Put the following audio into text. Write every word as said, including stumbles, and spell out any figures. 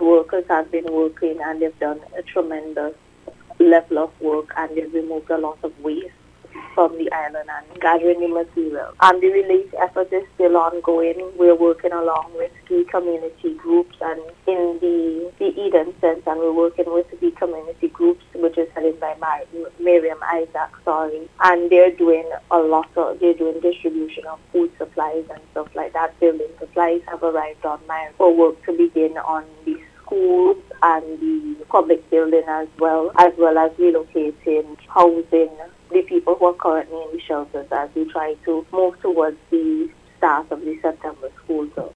workers have been working and they've done a tremendous level of work and they've removed a lot of waste from the island and gathering the material. And the relief effort is still ongoing. We're working along with key community groups and in the, the Eden Center, and we're working with the community groups, which is headed by Mar- Miriam Isaac, sorry. And they're doing a lot of, they're doing distribution of food supplies and stuff like that. Building supplies have arrived on mine for work to begin on the schools and the public building as well, as well as relocating housing the people who are currently in the shelters as we try to move towards the start of the September school term.